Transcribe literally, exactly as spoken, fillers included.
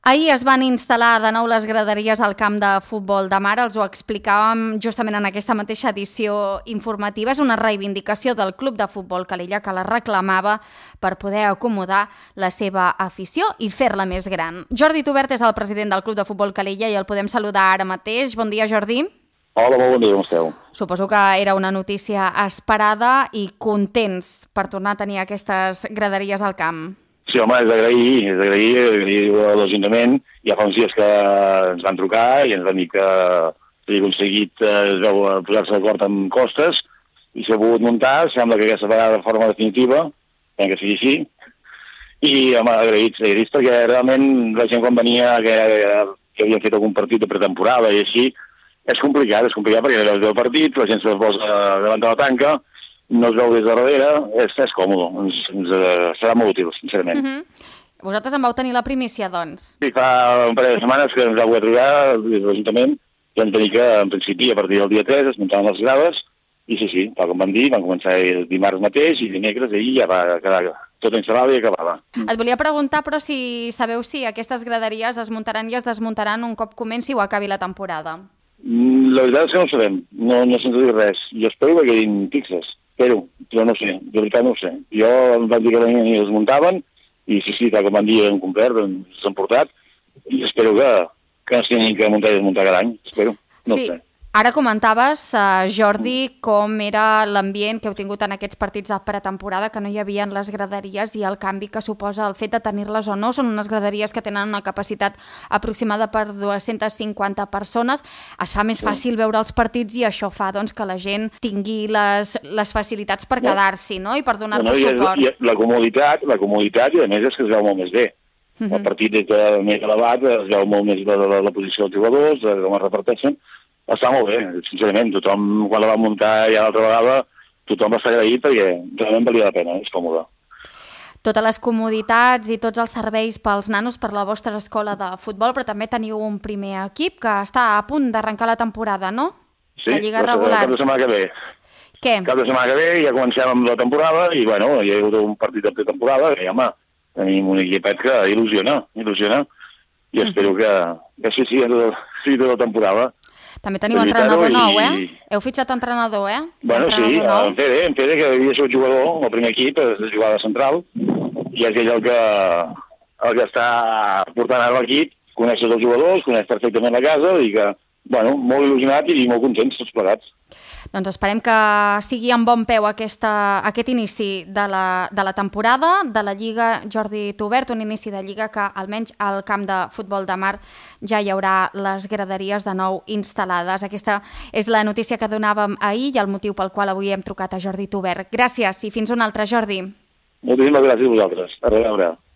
Ahir es van instal·lar de nou les graderies al camp de futbol de Mar, els ho explicàvem justament en aquesta mateixa edició informativa. És una reivindicació del Club de Futbol Calella que la reclamava per poder acomodar la seva afició i fer-la més gran. Jordi Tubert és el president del Club de Futbol Calella i el podem saludar ara mateix. Bon dia, Jordi. Hola, molt bon dia, com esteu? Suposo que era una notícia esperada i contents per tornar a tenir aquestes graderies al camp. Sí, home, és d'agrair, és d'agrair, d'agrair a l'Ajuntament. Ja fa uns dies que ens van trucar i ens van dir que s'havia aconseguit es veu posar-se d'acord amb costes i s'ha pogut muntar, sembla que aquesta vegada de forma definitiva, que sigui així, i home, agraïts, agraïts perquè realment la gent quan venia que, que havien fet algun partit de pretemporada i així, és complicat, és complicat perquè no veu el partit, la gent se posa davant de la tanca, no es veu des de darrere, és, és còmode, ens, ens uh, serà molt útil, sincerament. Uh -huh. Vosaltres en vau tenir la primícia, doncs? Sí, fa un parell de setmanes que ens vau trucar des de l'Ajuntament i vam tenir que, en principi, a partir del dia tres es muntaven les grades i sí, sí, tal com van dir, van començar el dimarts mateix i dimecres i ja va quedar tot instal·lada i acabava. Et volia preguntar, però, si sabeu si aquestes graderies es muntaran i es desmuntaran un cop comenci o acabi la temporada. La veritat és que no ho sabem, no, no se'ns diu res. Jo espero que quedin fixes. Espero, però no sé, de veritat no ho sé. Jo em van dir que venien i els muntaven, i sí, sí, tal com van dir, han complert, s'han portat, i espero que, que no s'hagin que muntar i desmuntar cada any, espero, no sí. ho sé. Ara comentaves, uh, Jordi, com era l'ambient que heu tingut en aquests partits de pretemporada, que no hi havia les graderies i el canvi que suposa el fet de tenir-les o no. Són unes graderies que tenen una capacitat aproximada per dues-centes cinquanta persones. Es fa més sí. fàcil veure els partits i això fa doncs, que la gent tingui les, les facilitats per quedar-s'hi, no? I per donar-nos bueno, suport. I, i la comoditat, la comoditat, i a més és que es veu molt més bé. Uh -huh. El partit és més elevat, es veu molt més la, la, la posició dels jugadors, com es reparteixen. Està molt bé, sincerament. Tothom, quan la va muntar ja l'altra vegada, tothom va estar agraït perquè realment valia la pena, és còmode. Totes les comoditats i tots els serveis pels nanos per la vostra escola de futbol, però també teniu un primer equip que està a punt d'arrencar la temporada, no? Sí, la Lliga regular. Cap de setmana que ve. Què? Cap de setmana que ve ja comencem amb la temporada i, bueno, hi ha hagut un partit de pretemporada i, home, tenim un equipet que il·lusiona, il·lusiona, i espero que, que sí, sí, sí, tota la temporada. També teniu entrenador nou, eh? I... Heu fitxat entrenador, eh? Bueno, sí, en Pere, en Pere, que havia sigut jugador, el primer equip, és jugar de central, i és ell el que, el que està portant ara l'equip, coneix els jugadors, coneix perfectament la casa, i que, bueno, molt il·lusionat i molt contents, tots plegats. Doncs esperem que sigui en bon peu aquesta, aquest inici de la, de la temporada de la Lliga Jordi Tubert, un inici de Lliga que almenys al camp de futbol de Mar ja hi haurà les graderies de nou instal·lades. Aquesta és la notícia que donàvem ahir i el motiu pel qual avui hem trucat a Jordi Tubert. Gràcies i fins una altra, Jordi. Moltíssimes gràcies a vosaltres. A reveure.